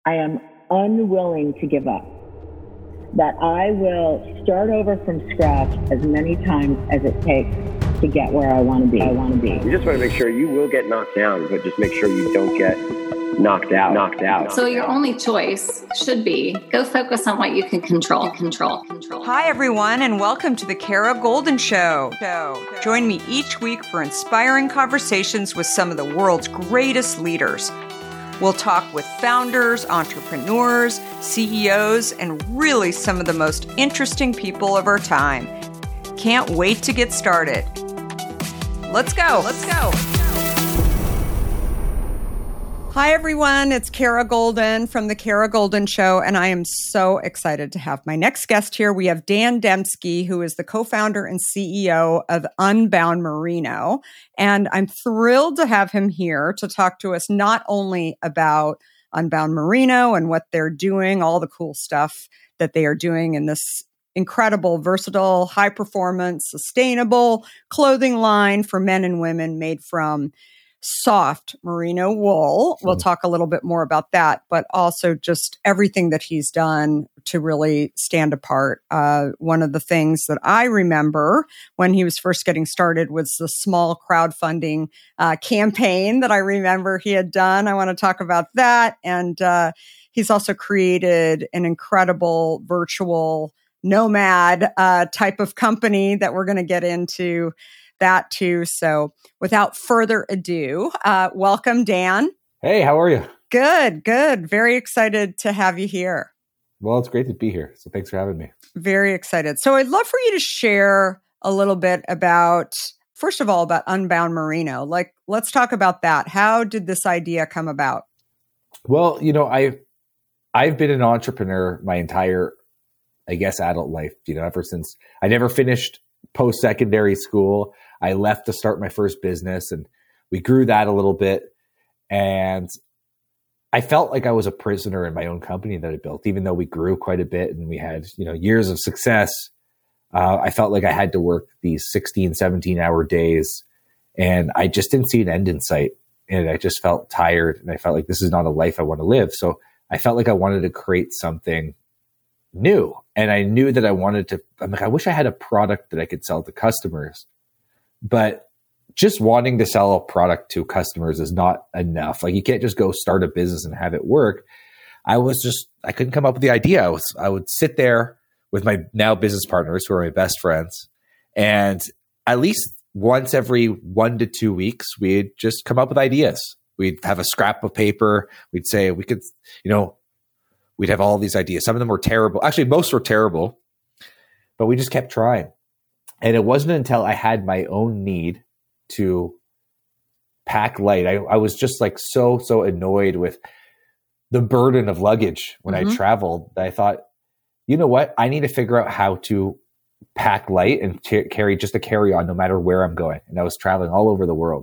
I am unwilling to give up, that I will start over from scratch as many times as it takes to get where I want to be. You just want to make sure you will get knocked down, but just make sure you don't get knocked out. So your only choice should be go focus on what you can control. Hi, everyone, and welcome to the Kara Goldin Show. Join me each week for inspiring conversations with some of the world's greatest leaders. We'll talk with founders, entrepreneurs, CEOs, and really some of the most interesting people of our time. Can't wait to get started. Let's go. Hi, everyone. It's Kara Goldin from The Kara Goldin Show, and I am so excited to have my next guest here. We have Dan Dembski, who is the co-founder and CEO of Unbound Merino, and I'm thrilled to have him here to talk to us not only about Unbound Merino and what they're doing, all the cool stuff that they are doing in this incredible, versatile, high-performance, sustainable clothing line for men and women made from soft merino wool. We'll talk a little bit more about that, but also just everything that he's done to really stand apart. One of the things that I remember when he was first getting started was the small crowdfunding campaign that I remember he had done. I want to talk about that. And he's also created an incredible virtual nomad type of company that we're going to get into that too. So without further ado, welcome, Dan. Hey, how are you? Good. Very excited to have you here. Well, it's great to be here. So thanks for having me. Very excited. So I'd love for you to share a little bit about, first of all, about Unbound Merino. Like, let's talk about that. How did this idea come about? Well, I've been an entrepreneur my entire, adult life, ever since I never finished post-secondary school. I left to start my first business and we grew that a little bit. And I felt like I was a prisoner in my own company that I built, even though we grew quite a bit and we had, years of success. I felt like I had to work these 16, 17-hour days and I just didn't see an end in sight. And I just felt tired and I felt like this is not a life I want to live. So I felt like I wanted to create something new. And I knew that I wish I had a product that I could sell to customers. But just wanting to sell a product to customers is not enough. Like, you can't just go start a business and have it work. I couldn't come up with the idea. I would sit there with my now business partners, who are my best friends, and at least once every 1 to 2 weeks, we'd just come up with ideas. We'd have a scrap of paper. We'd say we could, we'd have all these ideas. Some of them were terrible. Actually, most were terrible, but we just kept trying. And it wasn't until I had my own need to pack light. I was just like so annoyed with the burden of luggage when I traveled. I thought, you know what? I need to figure out how to pack light and carry on no matter where I'm going. And I was traveling all over the world.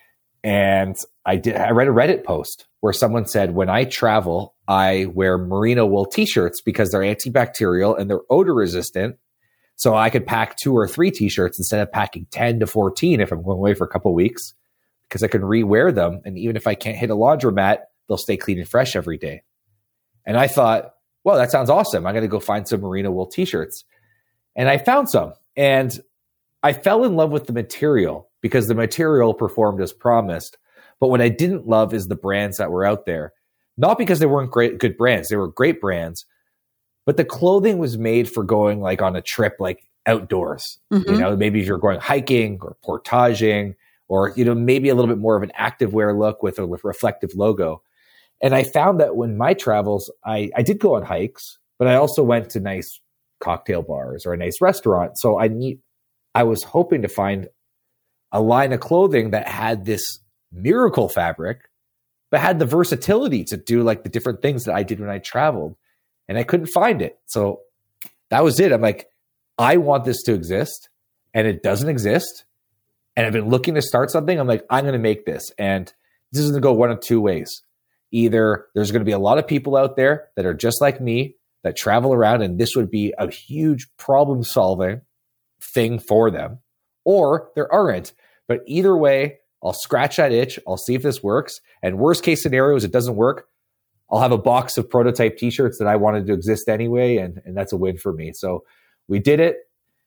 And I read a Reddit post where someone said, when I travel, I wear merino wool t-shirts because they're antibacterial and they're odor resistant. So I could pack 2 or 3 t-shirts instead of packing 10 to 14 if I'm going away for a couple of weeks, because I can rewear them. And even if I can't hit a laundromat, they'll stay clean and fresh every day. And I thought, well, that sounds awesome. I'm going to go find some merino wool t-shirts. And I found some. And I fell in love with the material because the material performed as promised. But what I didn't love is the brands that were out there. Not because they weren't good brands. They were great brands. But the clothing was made for going like on a trip, like outdoors. Maybe if you're going hiking or portaging, or, maybe a little bit more of an activewear look with a reflective logo. And I found that when my travels, I did go on hikes, but I also went to nice cocktail bars or a nice restaurant. So I was hoping to find a line of clothing that had this miracle fabric, but had the versatility to do like the different things that I did when I traveled. And I couldn't find it. So that was it. I'm like, I want this to exist and it doesn't exist. And I've been looking to start something. I'm like, I'm going to make this. And this is going to go one of two ways. Either there's going to be a lot of people out there that are just like me that travel around and this would be a huge problem solving thing for them, or there aren't. But either way, I'll scratch that itch. I'll see if this works. And worst case scenario is it doesn't work. I'll have a box of prototype t-shirts that I wanted to exist anyway. And that's a win for me. So we did it.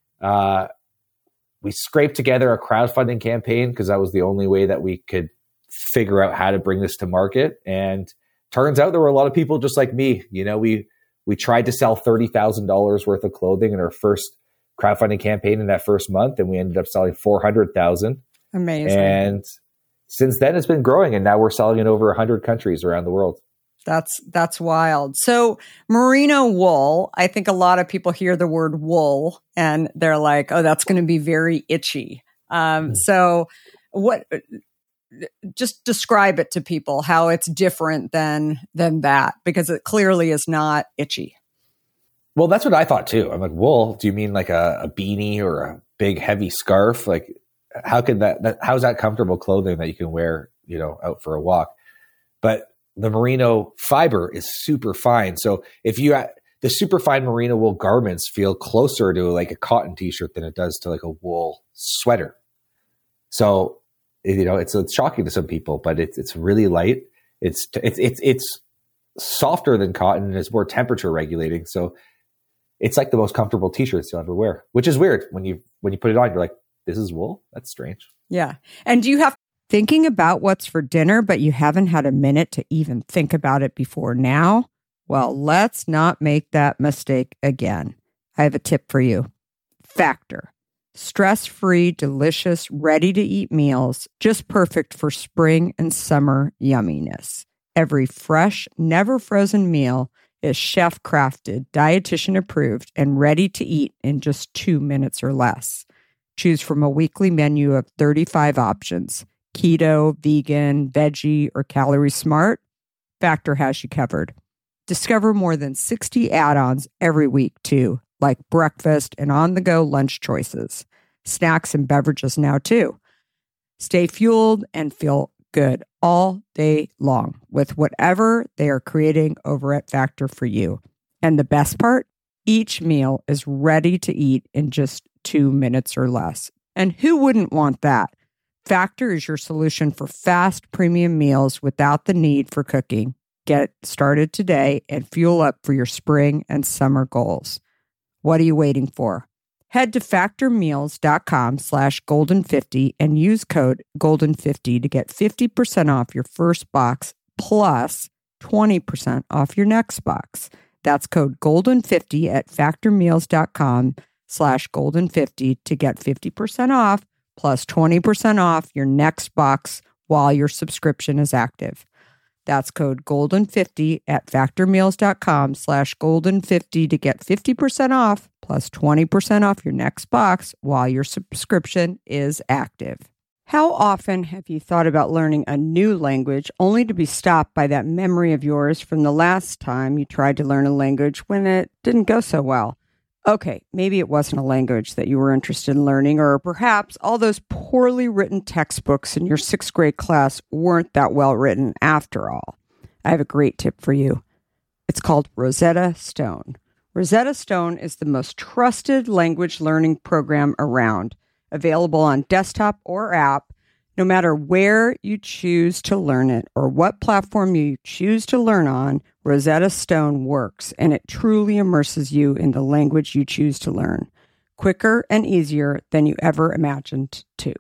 We scraped together a crowdfunding campaign because that was the only way that we could figure out how to bring this to market. And turns out there were a lot of people just like me. You know, we tried to sell $30,000 worth of clothing in our first crowdfunding campaign in that first month, and we ended up selling 400,000. Amazing. And since then it's been growing, and now we're selling in over 100 countries around the world. That's wild. So merino wool, I think a lot of people hear the word wool and they're like, oh, that's going to be very itchy. So just describe it to people, how it's different than that, because it clearly is not itchy. Well, that's what I thought too. I'm like, wool, do you mean like a beanie or a big heavy scarf? Like, how could how's that comfortable clothing that you can wear, you know, out for a walk? But the merino fiber is super fine. So the super fine merino wool garments feel closer to like a cotton t-shirt than it does to like a wool sweater. So, you know, it's shocking to some people, but it's really light. It's softer than cotton and it's more temperature regulating. So it's like the most comfortable t-shirts you'll ever wear, which is weird. When you put it on, you're like, this is wool? That's strange. Yeah. And do you have thinking about what's for dinner, but you haven't had a minute to even think about it before now? Well, let's not make that mistake again. I have a tip for you. Factor. Stress-free, delicious, ready-to-eat meals, just perfect for spring and summer yumminess. Every fresh, never frozen meal is chef-crafted, dietitian-approved, and ready to eat in just 2 minutes or less. Choose from a weekly menu of 35 options. Keto, vegan, veggie, or calorie smart, Factor has you covered. Discover more than 60 add-ons every week too, like breakfast and on-the-go lunch choices, snacks and beverages now too. Stay fueled and feel good all day long with whatever they are creating over at Factor for you. And the best part, each meal is ready to eat in just 2 minutes or less. And who wouldn't want that? Factor is your solution for fast premium meals without the need for cooking. Get started today and fuel up for your spring and summer goals. What are you waiting for? Head to factormeals.com/golden50 and use code golden50 to get 50% off your first box plus 20% off your next box. That's code golden50 at factormeals.com/golden50 to get 50% off plus 20% off your next box while your subscription is active. That's code golden50 at factormeals.com/golden50 to get 50% off plus 20% off your next box while your subscription is active. How often have you thought about learning a new language only to be stopped by that memory of yours from the last time you tried to learn a language when it didn't go so well? Okay, maybe it wasn't a language that you were interested in learning, or perhaps all those poorly written textbooks in your 6th grade class weren't that well written after all. I have a great tip for you. It's called Rosetta Stone. Rosetta Stone is the most trusted language learning program around, available on desktop or app, no matter where you choose to learn it or what platform you choose to learn on. Rosetta Stone works, and it truly immerses you in the language you choose to learn, quicker and easier than you ever imagined to.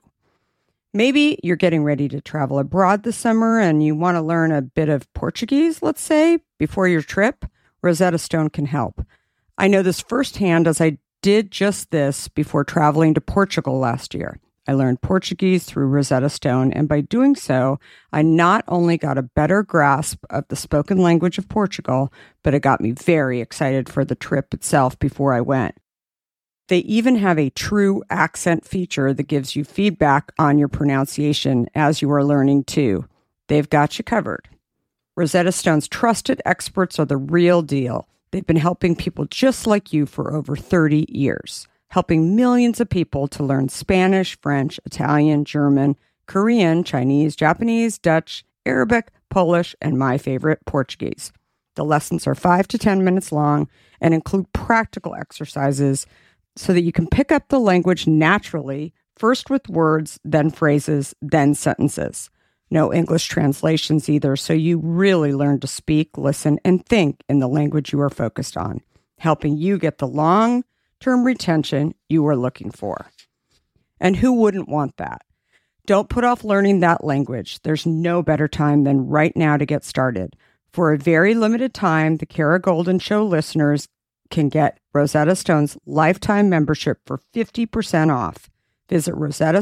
Maybe you're getting ready to travel abroad this summer and you want to learn a bit of Portuguese, let's say, before your trip. Rosetta Stone can help. I know this firsthand as I did just this before traveling to Portugal last year. I learned Portuguese through Rosetta Stone, and by doing so, I not only got a better grasp of the spoken language of Portugal, but it got me very excited for the trip itself before I went. They even have a true accent feature that gives you feedback on your pronunciation as you are learning too. They've got you covered. Rosetta Stone's trusted experts are the real deal. They've been helping people just like you for over 30 years. Helping millions of people to learn Spanish, French, Italian, German, Korean, Chinese, Japanese, Dutch, Arabic, Polish, and my favorite, Portuguese. The lessons are 5 to 10 minutes long and include practical exercises so that you can pick up the language naturally, first with words, then phrases, then sentences. No English translations either, so you really learn to speak, listen, and think in the language you are focused on, helping you get the long-term retention you are looking for. And who wouldn't want that? Don't put off learning that language. There's no better time than right now to get started. For a very limited time, the Kara Goldin Show listeners can get Rosetta Stone's lifetime membership for 50% off. Visit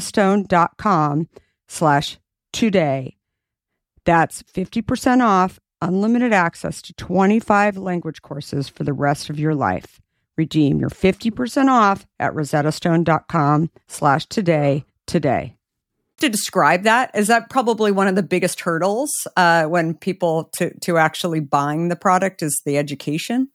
rosettastone.com/today. That's 50% off, unlimited access to 25 language courses for the rest of your life. Redeem your 50% off at rosettastone.com/today today. To describe that, is that probably one of the biggest hurdles when people to actually buying the product is the education?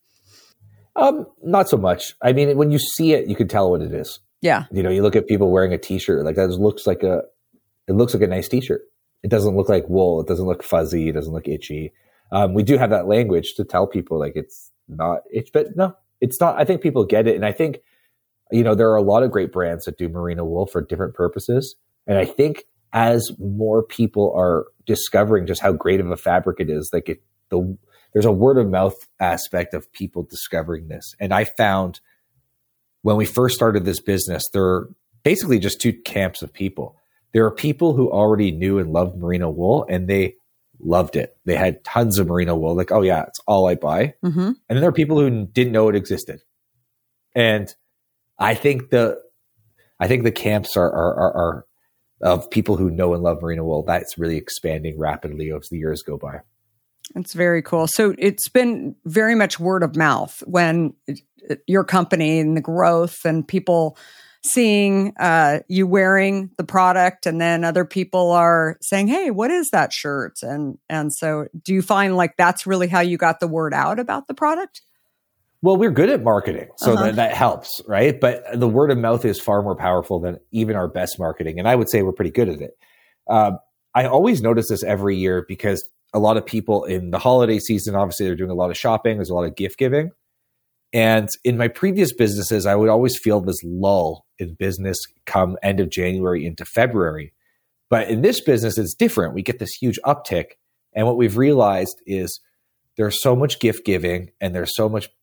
Not so much. I mean, when you see it, you can tell what it is. Yeah. You know, you look at people wearing a t-shirt, like that looks like a nice t-shirt. It doesn't look like wool. It doesn't look fuzzy. It doesn't look itchy. We do have that language to tell people like it's not itch, but no, it's not. I think people get it. And I think, you know, there are a lot of great brands that do merino wool for different purposes. And I think as more people are discovering just how great of a fabric it is, like there's a word of mouth aspect of people discovering this. And I found when we first started this business, there are basically just two camps of people. There are people who already knew and loved merino wool and they loved it. They had tons of merino wool, like, oh yeah, it's all I buy. Mm-hmm. And then there are people who didn't know it existed. And I think the camps are of people who know and love merino wool. That's really expanding rapidly as the years go by. It's very cool. So it's been very much word of mouth when your company and the growth and people seeing you wearing the product, and then other people are saying, hey, what is that shirt? And so do you find like that's really how you got the word out about the product? Well, we're good at marketing, so that helps, right? But the word of mouth is far more powerful than even our best marketing. And I would say we're pretty good at it. I always notice this every year because a lot of people in the holiday season, obviously they're doing a lot of shopping. There's a lot of gift giving. And in my previous businesses, I would always feel this lull in business come end of January into February. But in this business, it's different. We get this huge uptick. And what we've realized is there's so much gift giving and there's so much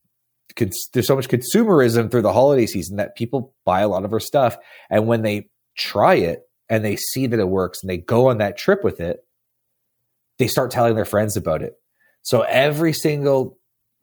consumerism through the holiday season that people buy a lot of our stuff. And when they try it and they see that it works and they go on that trip with it, they start telling their friends about it. So every single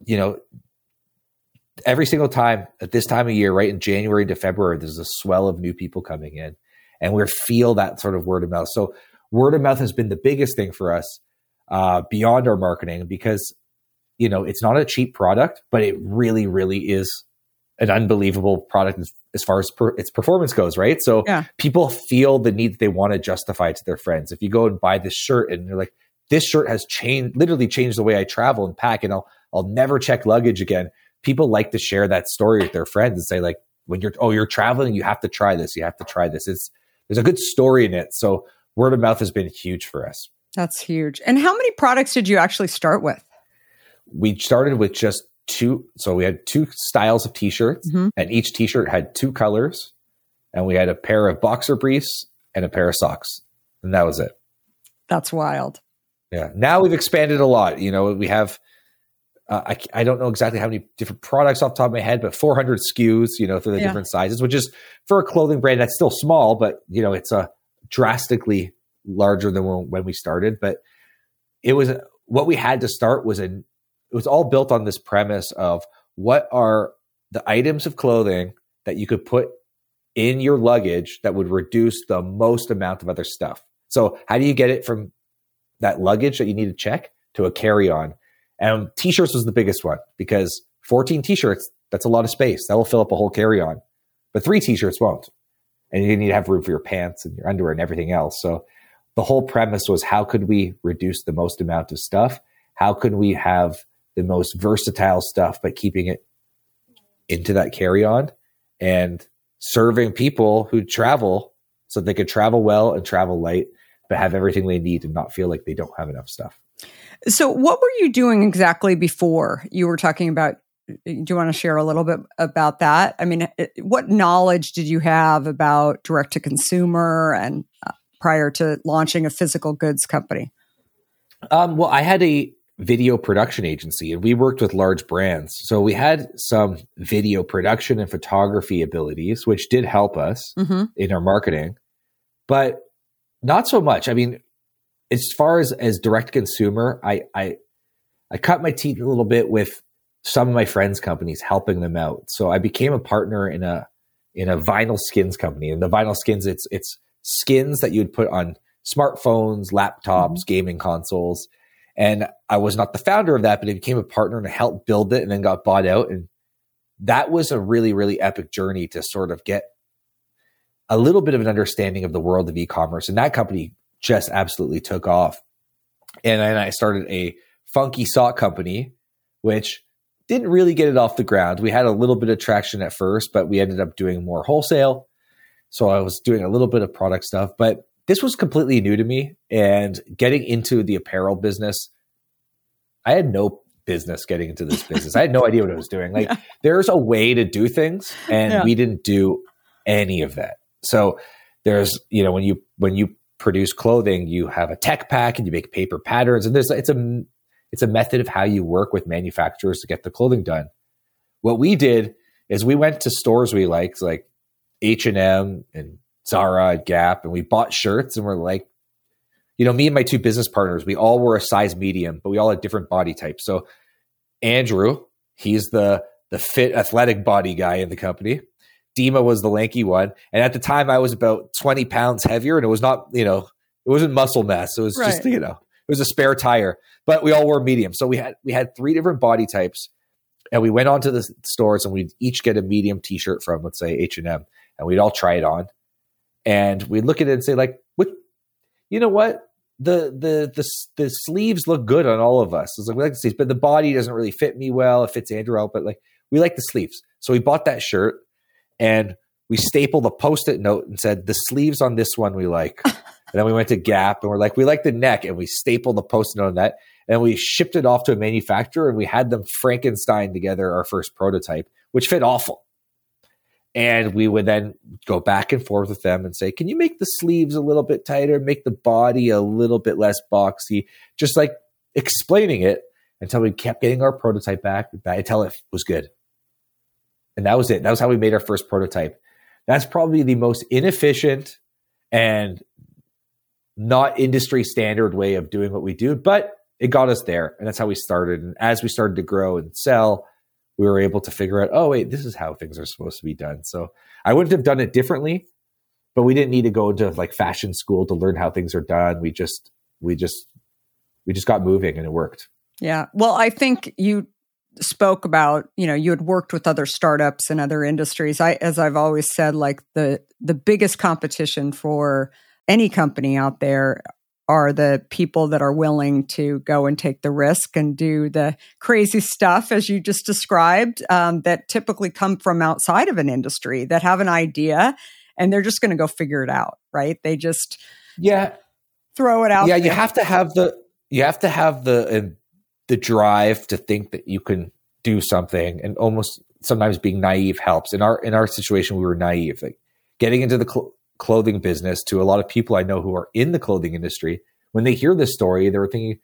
time at this time of year, right in January to February, there's a swell of new people coming in and we feel that sort of word of mouth. So word of mouth has been the biggest thing for us beyond our marketing because, you know, it's not a cheap product, but it really, really is an unbelievable product as far as its performance goes, right? So people feel the need that they want to justify it to their friends. If you go and buy this shirt and they're like, this shirt has literally changed the way I travel and pack, and I'll never check luggage again. People like to share that story with their friends and say, like, when you're traveling, you have to try this. You have to try this. There's a good story in it. So word of mouth has been huge for us. That's huge. And how many products did you actually start with? We started with just two. So we had two styles of t-shirts, and each t-shirt had two colors, and we had a pair of boxer briefs and a pair of socks, and that was it. That's wild. Yeah. Now we've expanded a lot. You know, we have, I don't know exactly how many different products off the top of my head, but 400 SKUs, you know, through the different sizes, which is for a clothing brand that's still small, but you know, it's a drastically larger than when we started. But it was what we had to start it was all built on this premise of what are the items of clothing that you could put in your luggage that would reduce the most amount of other stuff. So how do you get it from that luggage that you need to check to a carry-on? And t-shirts was the biggest one because 14 t-shirts, that's a lot of space. That will fill up a whole carry-on. But 3 t-shirts won't. And you need to have room for your pants and your underwear and everything else. So the whole premise was how could we reduce the most amount of stuff? How could we have the most versatile stuff, but keeping it into that carry-on and serving people who travel so they could travel well and travel light, but have everything they need and not feel like they don't have enough stuff. So what were you doing exactly before you were talking about? Do you want to share a little bit about that? I mean, what knowledge did you have about direct to consumer and prior to launching a physical goods company? Well, I had a video production agency and we worked with large brands. So we had some video production and photography abilities, which did help us in our marketing, but not so much. I mean, as far as direct consumer, I cut my teeth a little bit with some of my friends' companies, helping them out. So I became a partner in a vinyl skins company. And the vinyl skins, it's skins that you'd put on smartphones, laptops, gaming consoles. And I was not the founder of that, but I became a partner and I helped build it and then got bought out. And that was a really, really epic journey to sort of get a little bit of an understanding of the world of e-commerce. And that company just absolutely took off. And then I started a funky sock company, which didn't really get it off the ground. We had a little bit of traction at first, but we ended up doing more wholesale. So I was doing a little bit of product stuff, but this was completely new to me. And getting into the apparel business, I had no business getting into this business. I had no idea what I was doing. Like there's a way to do things and we didn't do any of that. So there's, when you produce clothing, you have a tech pack and you make paper patterns, and it's a method of how you work with manufacturers to get the clothing done. What we did is we went to stores we liked, like H&M and Zara and Gap, and we bought shirts, and we're like, me and my two business partners, we all were a size medium, but we all had different body types. So Andrew, he's the fit athletic body guy in the company. Dima was the lanky one. And at the time I was about 20 pounds heavier, and it was not, it wasn't muscle mass. It was just, it was a spare tire, but we all were medium. So we had 3 different body types, and we went onto the stores and we'd each get a medium t-shirt from, let's say, H&M, and we'd all try it on. And we'd look at it and say, like, what, the sleeves look good on all of us. It's like, we like the sleeves, but the body doesn't really fit me well. It fits Andrew out, but like, we like the sleeves. So we bought that shirt and we stapled a Post-it note and said, the sleeves on this one we like. And then we went to Gap and we're like, we like the neck, and we stapled the Post-it note on that. And we shipped it off to a manufacturer, and we had them Frankenstein together our first prototype, which fit awful. And we would then go back and forth with them and say, can you make the sleeves a little bit tighter, make the body a little bit less boxy, just like explaining it until we kept getting our prototype back until it was good. And that was it. That was how we made our first prototype. That's probably the most inefficient and not industry standard way of doing what we do, but it got us there. And that's how we started. And as we started to grow and sell, we were able to figure out, oh, wait, this is how things are supposed to be done. So I wouldn't have done it differently, but we didn't need to go into like fashion school to learn how things are done. We just got moving, and it worked. Yeah. Well, I think you spoke about, you had worked with other startups and other industries. As I've always said, like the biggest competition for any company out there are the people that are willing to go and take the risk and do the crazy stuff, as you just described, that typically come from outside of an industry, that have an idea and they're just going to go figure it out, right? They just throw it out. Yeah, there. you have to have the drive to think that you can do something, and almost sometimes being naive helps. In our situation, we were naive. Like getting into the clothing business, to a lot of people I know who are in the clothing industry, when they hear this story, they were thinking,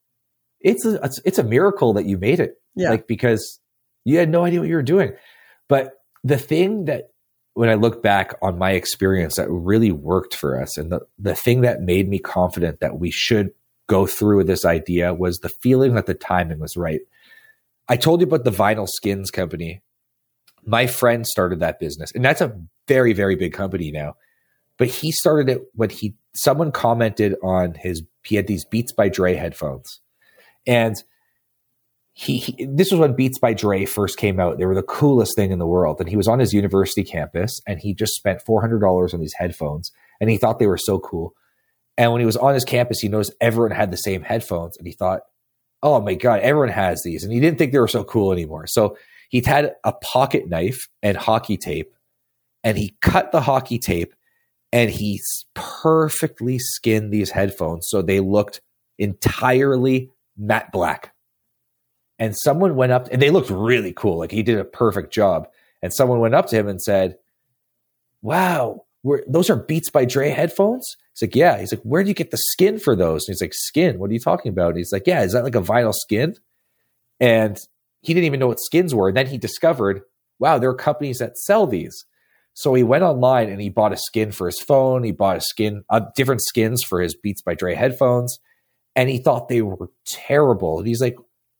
it's a miracle that you made it. Yeah. Like, because you had no idea what you were doing. But the thing that, when I look back on my experience, that really worked for us, and the thing that made me confident that we should go through with this idea, was the feeling that the timing was right. I told you about the Vinyl Skins company. My friend started that business, and that's a very, very big company now. But he started it when someone commented on he had these Beats by Dre headphones. And this was when Beats by Dre first came out. They were the coolest thing in the world. And he was on his university campus, and he just spent $400 on these headphones, and he thought they were so cool. And when he was on his campus, he noticed everyone had the same headphones, and he thought, oh my God, everyone has these. And he didn't think they were so cool anymore. So he had a pocket knife and hockey tape, and he cut the hockey tape, and he perfectly skinned these headphones so they looked entirely matte black. And someone went up, and they looked really cool. Like, he did a perfect job. And someone went up to him and said, wow, those are Beats by Dre headphones? He's like, yeah. He's like, where do you get the skin for those? And he's like, skin? What are you talking about? And he's like, yeah, is that like a vinyl skin? And he didn't even know what skins were. And then he discovered, wow, there are companies that sell these. So he went online and he bought a skin for his phone. He bought different skins for his Beats by Dre headphones. And he thought they were terrible. And he's like,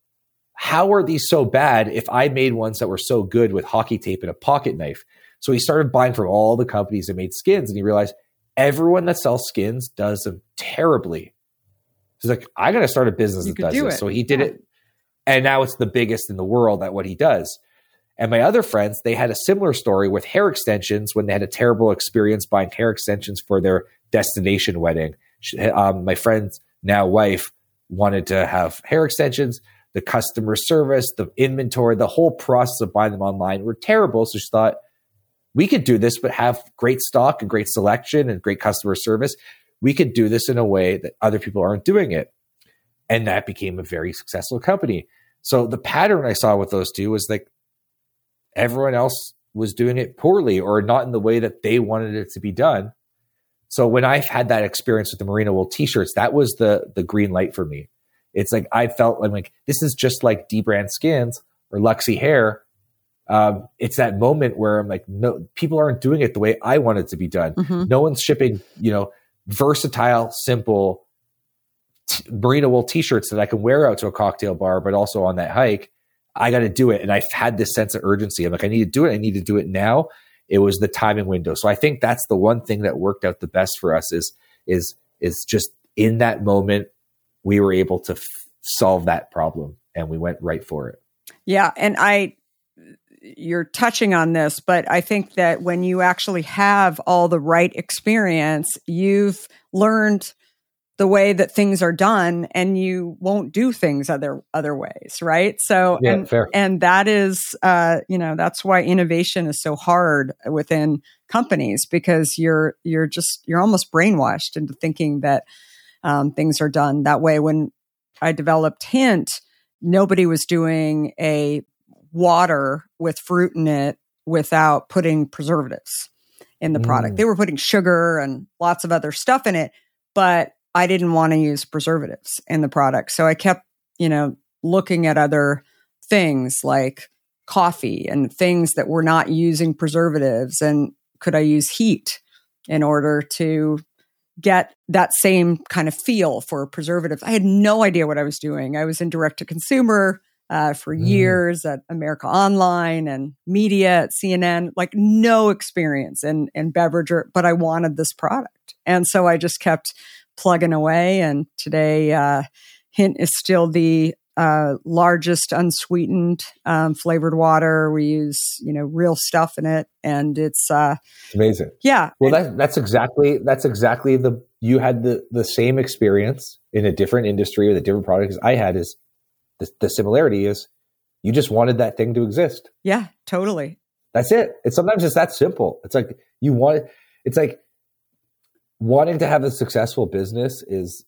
how are these so bad if I made ones that were so good with hockey tape and a pocket knife? So he started buying from all the companies that made skins. And he realized everyone that sells skins does them terribly. He's like, I got to start a business that does this. So he did it. And now it's the biggest in the world at what he does. And my other friends, they had a similar story with hair extensions when they had a terrible experience buying hair extensions for their destination wedding. My friend's now wife wanted to have hair extensions. The customer service, the inventory, the whole process of buying them online were terrible. So she thought, we could do this, but have great stock and great selection and great customer service. We could do this in a way that other people aren't doing it. And that became a very successful company. So the pattern I saw with those two was like everyone else was doing it poorly or not in the way that they wanted it to be done. So when I've had that experience with the Merino wool t-shirts, that was the green light for me. It's like I felt like this is just like dbrand skins or Luxie hair. It's that moment where I'm like, no, people aren't doing it the way I want it to be done. Mm-hmm. No one's shipping, versatile, simple Merino wool t-shirts that I can wear out to a cocktail bar, but also on that hike. I got to do it. And I've had this sense of urgency. I'm like, I need to do it. I need to do it now. It was the timing window. So I think that's the one thing that worked out the best for us is just in that moment, we were able to solve that problem and we went right for it. Yeah. And you're touching on this, but I think that when you actually have all the right experience, you've learned the way that things are done and you won't do things other ways. Right. So, yeah, fair. And that is, that's why innovation is so hard within companies because you're almost brainwashed into thinking that things are done that way. When I developed Hint, nobody was doing a water with fruit in it without putting preservatives in the product. They were putting sugar and lots of other stuff in it, but I didn't want to use preservatives in the product. So I kept, looking at other things like coffee and things that were not using preservatives. And could I use heat in order to get that same kind of feel for preservatives? I had no idea what I was doing. I was in direct to consumer for years at America Online and media at CNN, like no experience in beverage, but I wanted this product. And so I just kept plugging away. And today, Hint is still the largest unsweetened flavored water. We use, real stuff in it, and it's amazing. Yeah. Well, that's exactly you had the same experience in a different industry with a different product as I had. Is the similarity is you just wanted that thing to exist. Yeah, totally. That's it. Sometimes it's that simple. It's like it's like wanting to have a successful business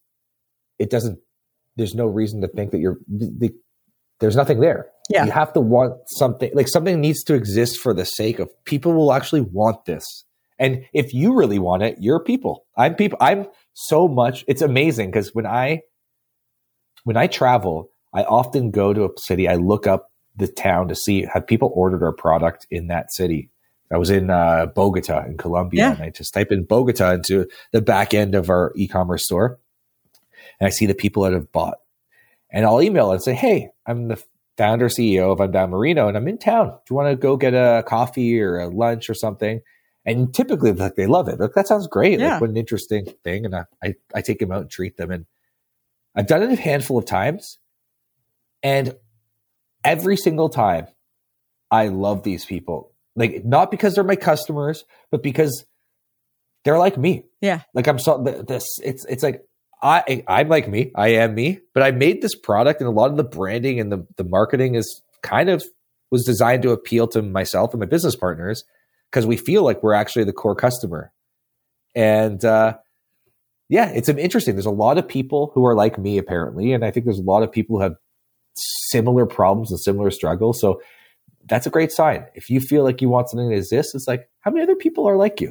there's no reason to think that there's nothing there. Yeah. You have to want something, like something needs to exist for the sake of people will actually want this. And if you really want it, you're people. I'm so much, it's amazing because when I travel, I often go to a city, I look up the town to see have people ordered our product in that city. I was in Bogota in Colombia, and I just type in Bogota into the back end of our e-commerce store, and I see the people that have bought. And I'll email and say, hey, I'm the founder, CEO of Unbound Merino, and I'm in town. Do you want to go get a coffee or a lunch or something? And typically, they love it. Like, that sounds great. Yeah. Like, what an interesting thing. And I take them out and treat them. And I've done it a handful of times. And every single time, I love these people. Like, not because they're my customers, but because they're like me. Yeah. Like, it's like, I'm like me. I am me. But I made this product, and a lot of the branding and the marketing was designed to appeal to myself and my business partners because we feel like we're actually the core customer. And it's interesting. There's a lot of people who are like me, apparently. And I think there's a lot of people who have similar problems and similar struggles. So that's a great sign. If you feel like you want something that exists, it's like, how many other people are like you?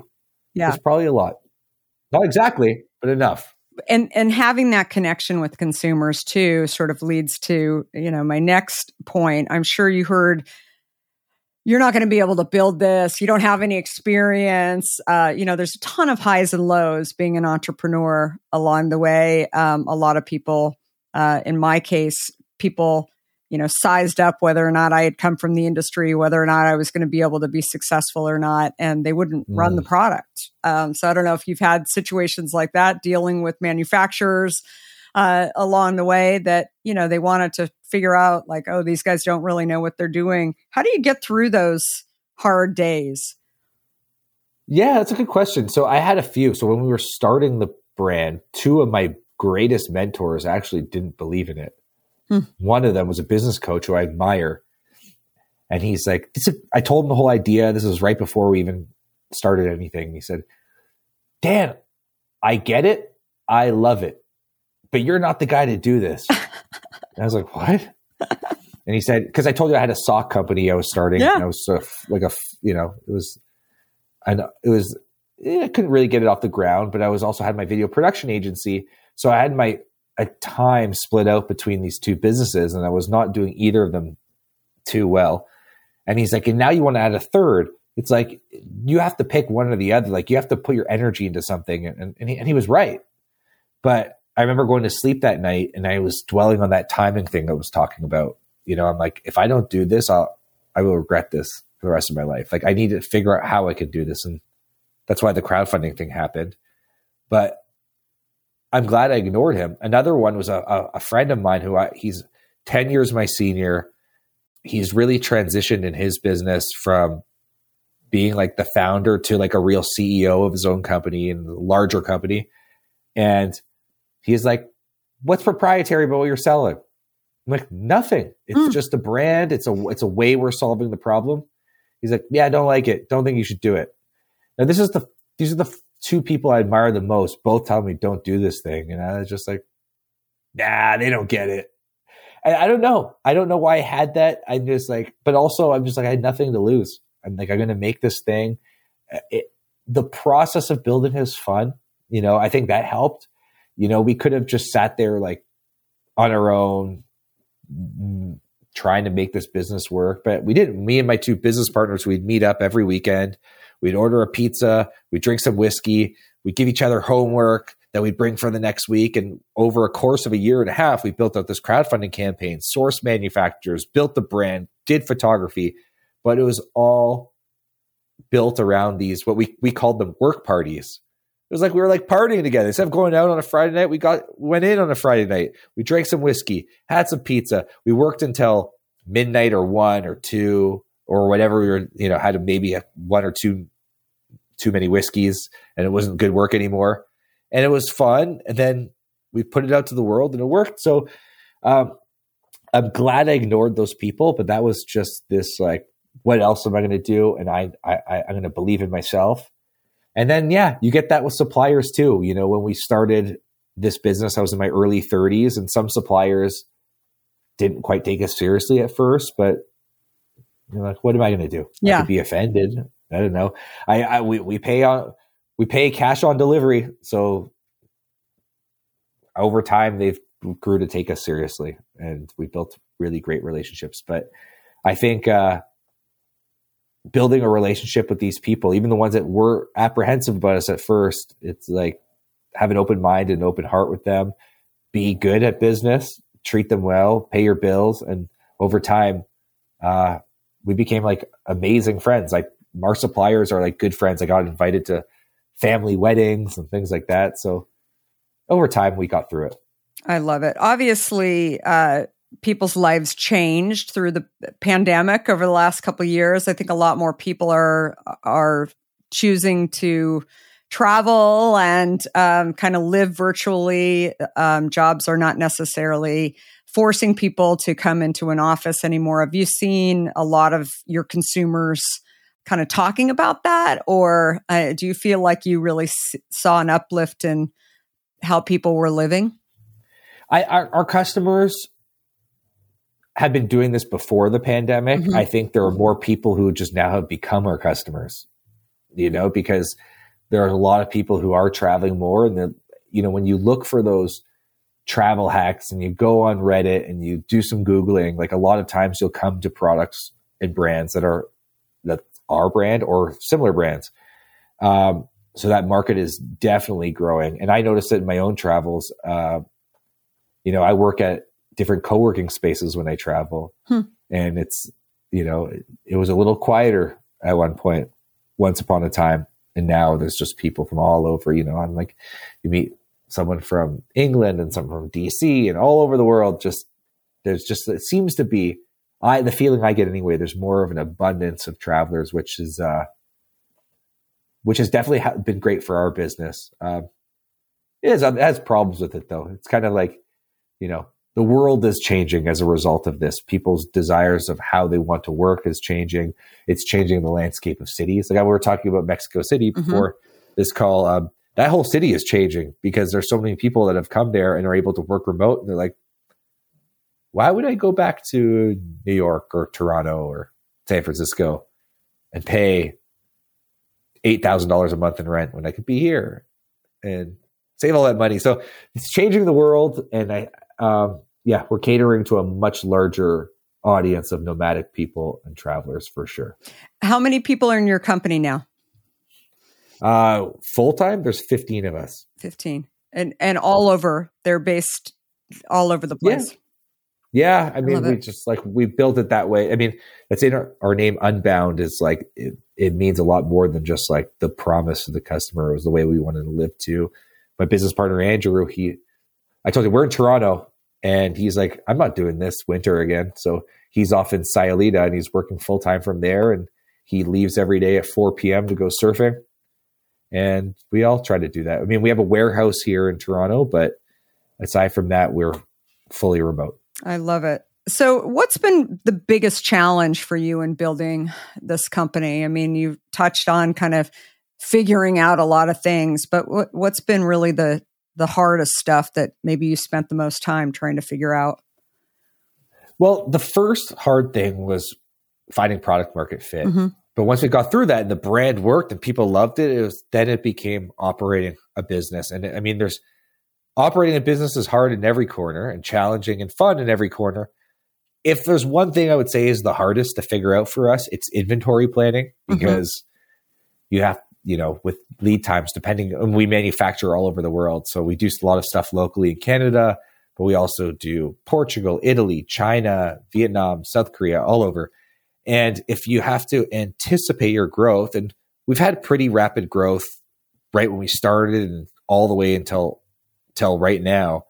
Yeah. It's probably a lot. Not exactly, but enough. And having that connection with consumers too sort of leads to, my next point. I'm sure you heard, you're not going to be able to build this. You don't have any experience. There's a ton of highs and lows being an entrepreneur along the way. A lot of people, in my case, people, sized up whether or not I had come from the industry, whether or not I was going to be able to be successful or not, and they wouldn't run the product. So I don't know if you've had situations like that dealing with manufacturers along the way that, they wanted to figure out like, oh, these guys don't really know what they're doing. How do you get through those hard days? Yeah, that's a good question. So I had a few. So when we were starting the brand, two of my greatest mentors actually didn't believe in it. One of them was a business coach who I admire. And he's like, I told him the whole idea. This was right before we even started anything. He said, Dan, I get it. I love it. But you're not the guy to do this. And I was like, what? And he said, because I told you I had a sock company I was starting. Yeah. And I was sort of like I couldn't really get it off the ground, but I was also had my video production agency. So I had a time split out between these two businesses, and I was not doing either of them too well. And he's like, and now you want to add a third. It's like, you have to pick one or the other. Like, you have to put your energy into something. And he was right. But I remember going to sleep that night and I was dwelling on that timing thing I was talking about. I'm like, if I don't do this, I will regret this for the rest of my life. Like, I need to figure out how I could do this. And that's why the crowdfunding thing happened. But I'm glad I ignored him. Another one was a friend of mine he's 10 years my senior. He's really transitioned in his business from being like the founder to like a real CEO of his own company and a larger company. And he's like, what's proprietary about what you're selling? I'm like, nothing. It's just a brand. It's a way we're solving the problem. He's like, yeah, I don't like it. Don't think you should do it. Now these are the two people I admire the most, both tell me don't do this thing. And I was just like, nah, they don't get it. And I don't know. I don't know why I had that. I'm just like, but also I'm just like, I had nothing to lose. I'm like, I'm going to make this thing. The process of building is fun. I think that helped. We could have just sat there like on our own, trying to make this business work, but we didn't. Me and my two business partners, we'd meet up every weekend. We'd order a pizza, we'd drink some whiskey, we'd give each other homework that we'd bring for the next week. And over a course of a year and a half, we built out this crowdfunding campaign, sourced manufacturers, built the brand, did photography, but it was all built around these, what we called them work parties. It was like we were like partying together. Instead of going out on a Friday night, we went in on a Friday night. We drank some whiskey, had some pizza. We worked until midnight or 1 or 2 or whatever. We were, had maybe 1 or 2 too many whiskeys, and it wasn't good work anymore. And it was fun. And then we put it out to the world, and it worked. So I'm glad I ignored those people, but that was just this like, what else am I going to do? And I'm going to believe in myself. And then, yeah, you get that with suppliers too. When we started this business, I was in my early 30s, and some suppliers didn't quite take us seriously at first, but you're like, what am I going to do? Yeah. I could be offended. I don't know. We pay cash on delivery. So over time, they've grew to take us seriously, and we built really great relationships. But I think, building a relationship with these people, even the ones that were apprehensive about us at first, it's like, have an open mind and an open heart with them, be good at business, treat them well, pay your bills. And over time, we became like amazing friends. Like, our suppliers are like good friends. I got invited to family weddings and things like that. So over time, we got through it. I love it. Obviously, people's lives changed through the pandemic over the last couple of years. I think a lot more people are choosing to travel and kind of live virtually. Jobs are not necessarily forcing people to come into an office anymore. Have you seen a lot of your consumers kind of talking about that? Or do you feel like you really saw an uplift in how people were living? Our customers had been doing this before the pandemic. Mm-hmm. I think there are more people who just now have become our customers, because there are a lot of people who are traveling more. And then, you know, when you look for those travel hacks and you go on Reddit and you do some Googling, like a lot of times you'll come to products and brands that are our brand or similar brands. So that market is definitely growing. And I noticed it in my own travels. You know, I work at different co-working spaces when I travel, and it's, you know, it was a little quieter at one point, once upon a time. And now there's just people from all over, you know, I'm like, you meet someone from England and someone from DC and all over the world. There's just, it seems to be, the feeling I get anyway, there's more of an abundance of travelers, which has definitely been great for our business. It has problems with it though. It's kind of like, you know, the world is changing as a result of this. People's desires of how they want to work is changing. It's changing the landscape of cities. Like we were talking about Mexico City before this call. That whole city is changing because there's so many people that have come there and are able to work remote. And they're like, why would I go back to New York or Toronto or San Francisco and pay $8,000 a month in rent when I could be here and save all that money? So it's changing the world. And we're catering to a much larger audience of nomadic people and travelers for sure. How many people are in your company now? Full-time, there's 15 of us. 15. And all over, they're based all over the place. Yeah. I mean, we built it that way. I mean, that's in our name. Unbound is like, it means a lot more than just like the promise to the customer. It was the way we wanted to live too. My business partner, Andrew, I told you we're in Toronto and he's like, I'm not doing this winter again. So he's off in Sayulita and he's working full time from there. And he leaves every day at 4 p.m. to go surfing. And we all try to do that. I mean, we have a warehouse here in Toronto, but aside from that, we're fully remote. I love it. So what's been the biggest challenge for you in building this company? I mean, you've touched on kind of figuring out a lot of things, but what's been really the hardest stuff that maybe you spent the most time trying to figure out? Well, the first hard thing was finding product market fit. But once we got through that and the brand worked and people loved it, then it became operating a business. And I mean, operating a business is hard in every corner and challenging and fun in every corner. If there's one thing I would say is the hardest to figure out for us, it's inventory planning, because you have, you know, with lead times, and we manufacture all over the world. So we do a lot of stuff locally in Canada, but we also do Portugal, Italy, China, Vietnam, South Korea, all over. And if you have to anticipate your growth, and we've had pretty rapid growth right when we started and all the way until right now,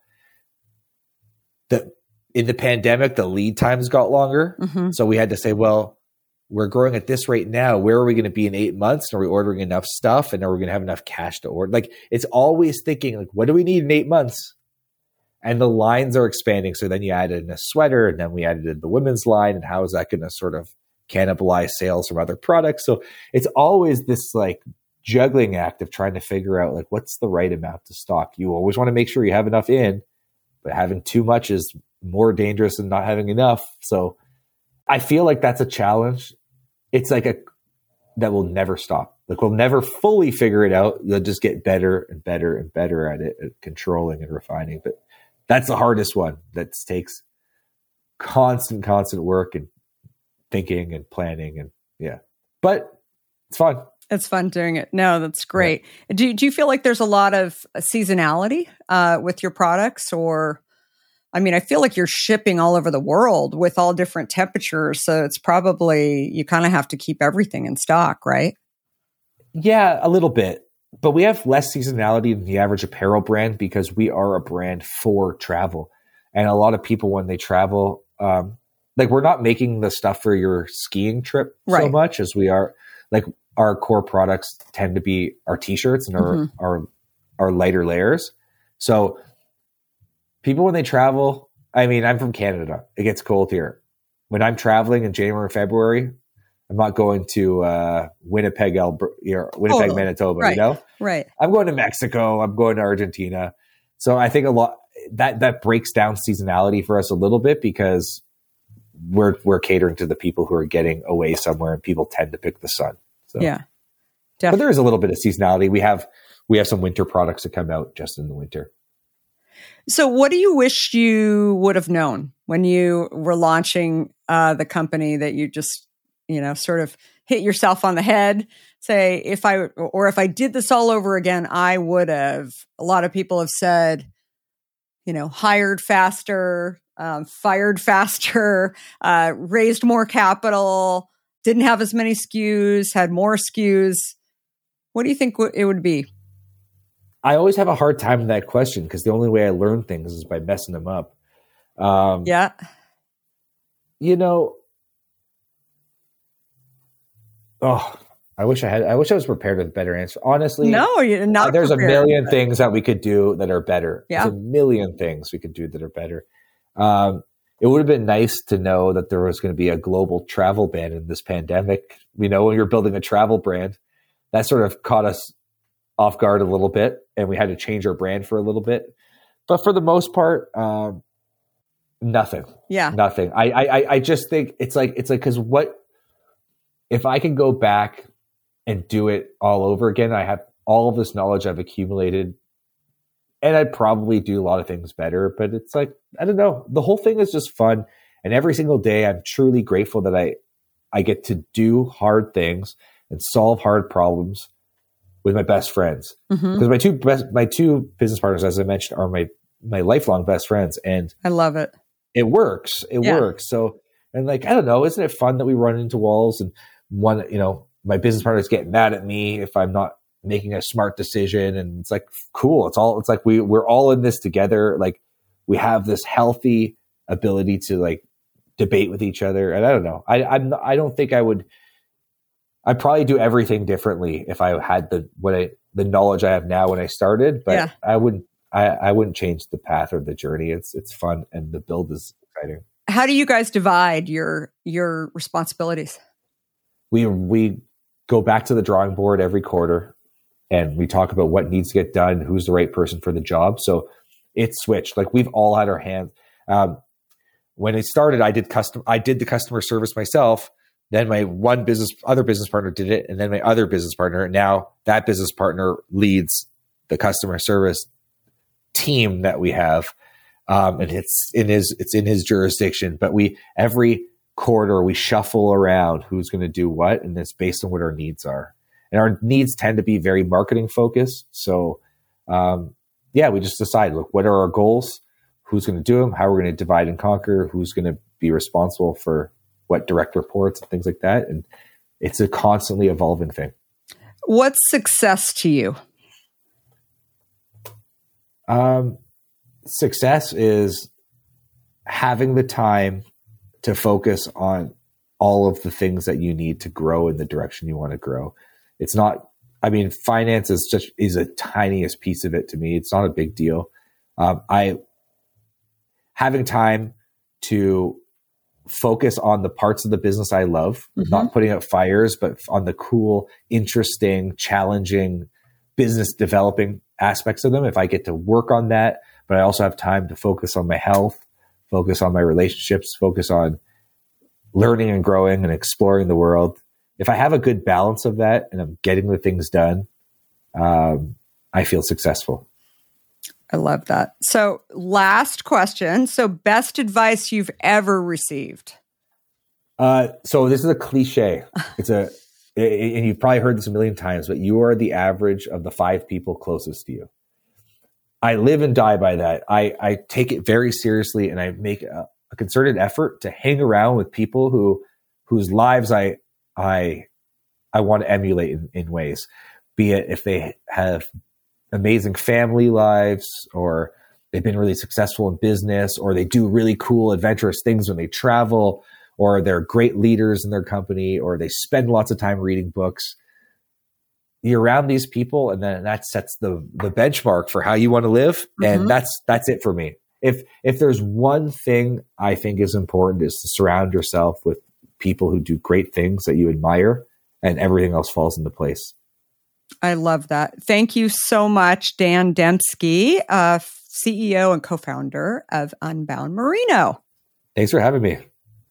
in the pandemic, the lead times got longer. So we had to say, well, we're growing at this rate now. Where are we going to be in 8 months? Are we ordering enough stuff? And are we going to have enough cash to order? Like, it's always thinking, like, what do we need in 8 months? And the lines are expanding. So then you added in a sweater, and then we added in the women's line. And how is that going to sort of cannibalize sales from other products? So it's always this like juggling act of trying to figure out like, what's the right amount to stock? You always want to make sure you have enough in, but having too much is more dangerous than not having enough. So I feel like that's a challenge. It's like that will never stop. Like, we'll never fully figure it out. You'll just get better and better and better at it, at controlling and refining. But that's the hardest one. That takes constant work and thinking and planning, but it's fun. It's fun doing it. No, that's great. Yeah. Do you feel like there's a lot of seasonality with your products? Or, I mean, I feel like you're shipping all over the world with all different temperatures. So it's probably, you kind of have to keep everything in stock, right? Yeah, a little bit. But we have less seasonality than the average apparel brand because we are a brand for travel. And a lot of people, when they travel, like, we're not making the stuff for your skiing trip so much as we are, like, our core products tend to be our t-shirts and our lighter layers. So people, when they travel, I mean, I'm from Canada. It gets cold here. When I'm traveling in January or February, I'm not going to Winnipeg, Manitoba, you know? Right. I'm going to Mexico. I'm going to Argentina. So I think a lot that breaks down seasonality for us a little bit, because we're catering to the people who are getting away somewhere, and people tend to pick the sun. So. Yeah. But there is a little bit of seasonality. We have some winter products that come out just in the winter. So what do you wish you would have known when you were launching the company that you just, sort of hit yourself on the head? Say, if I did this all over again, I would have. A lot of people have said, hired faster, fired faster, raised more capital, didn't have as many SKUs, had more SKUs. What do you think it would be? I always have a hard time with that question because the only way I learn things is by messing them up. Yeah. I wish I was prepared with a better answer. Honestly, no, you're not. There's prepared. A million things that we could do that are better. Yeah. There's a million things we could do that are better. It would have been nice to know that there was going to be a global travel ban in this pandemic. When you're building a travel brand, that sort of caught us off guard a little bit, and we had to change our brand for a little bit. But for the most part, nothing. Yeah, nothing. I just think it's like because what if I can go back and do it all over again? I have all of this knowledge I've accumulated, and I'd probably do a lot of things better. But it's like, I don't know. The whole thing is just fun, and every single day I'm truly grateful that I get to do hard things and solve hard problems with my best friends. Because my two business partners, as I mentioned, are my lifelong best friends, and I love it. It works. It works. So, and I don't know, isn't it fun that we run into walls and my business partners get mad at me if I'm not making a smart decision, and it's like, cool. It's like we're all in this together. Like, we have this healthy ability to debate with each other. And I don't know. I don't think I'd probably do everything differently if I had the knowledge I have now when I started, but I wouldn't change the path or the journey. It's fun, and the build is exciting. How do you guys divide your responsibilities? We go back to the drawing board every quarter, and we talk about what needs to get done, who's the right person for the job. So it's switched. We've all had our hands. When it started, I did the customer service myself. Then my other business partner did it, and then my other business partner. Now that business partner leads the customer service team that we have, and it's in his jurisdiction. But every quarter we shuffle around who's going to do what, and it's based on what our needs are. And our needs tend to be very marketing focused. So, we just decide, look, what are our goals? Who's going to do them? How we're going to divide and conquer? Who's going to be responsible for what direct reports and things like that. And it's a constantly evolving thing. What's success to you? Success is having the time to focus on all of the things that you need to grow in the direction you want to grow. It's not, finance is a tiniest piece of it to me. It's not a big deal. Having time to focus on the parts of the business I love, not putting out fires, but on the cool, interesting, challenging business developing aspects of them. If I get to work on that, but I also have time to focus on my health, focus on my relationships, focus on learning and growing and exploring the world. If I have a good balance of that and I'm getting the things done, I feel successful. I love that. So last question. So best advice you've ever received? So this is a cliche. And you've probably heard this a million times, but you are the average of the 5 people closest to you. I live and die by that. I take it very seriously, and I make a concerted effort to hang around with people whose lives I want to emulate in ways, be it if they have amazing family lives, or they've been really successful in business, or they do really cool, adventurous things when they travel, or they're great leaders in their company, or they spend lots of time reading books. You're around these people, and then that sets the benchmark for how you want to live. And that's it for me. If there's one thing I think is important, is to surround yourself with people who do great things that you admire, and everything else falls into place. I love that. Thank you so much, Dan Dembski, CEO and co-founder of Unbound Merino. Thanks for having me.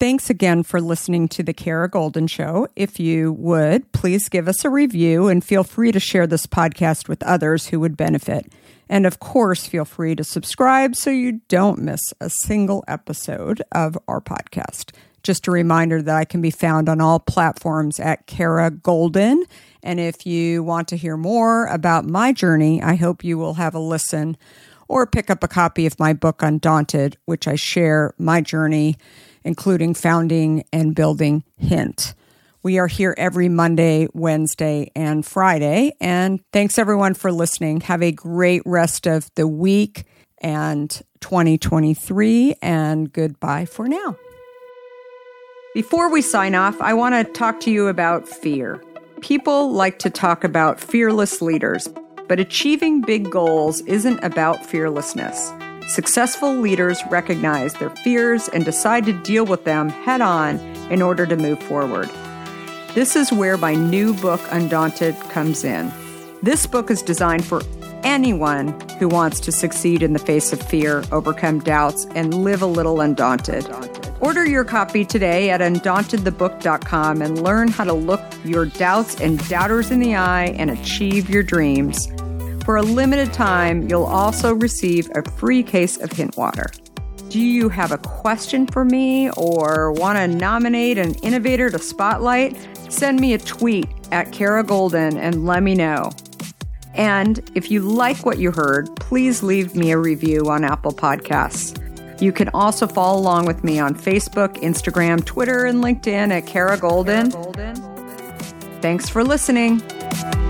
Thanks again for listening to The Kara Goldin Show. If you would, please give us a review and feel free to share this podcast with others who would benefit. And of course, feel free to subscribe so you don't miss a single episode of our podcast. Just a reminder that I can be found on all platforms at Kara Goldin. And if you want to hear more about my journey, I hope you will have a listen or pick up a copy of my book, Undaunted, which I share my journey, including founding and building Hint. We are here every Monday, Wednesday, and Friday. And thanks everyone for listening. Have a great rest of the week and 2023, and goodbye for now. Before we sign off, I want to talk to you about fear. People like to talk about fearless leaders, but achieving big goals isn't about fearlessness. Successful leaders recognize their fears and decide to deal with them head on in order to move forward. This is where my new book, Undaunted, comes in. This book is designed for anyone who wants to succeed in the face of fear, overcome doubts, and live a little undaunted. Order your copy today at undauntedthebook.com and learn how to look your doubts and doubters in the eye and achieve your dreams. For a limited time, you'll also receive a free case of Hint water. Do you have a question for me or want to nominate an innovator to spotlight? Send me a tweet at Kara Goldin and let me know. And if you like what you heard, please leave me a review on Apple Podcasts. You can also follow along with me on Facebook, Instagram, Twitter, and LinkedIn at Kara Goldin. Thanks for listening.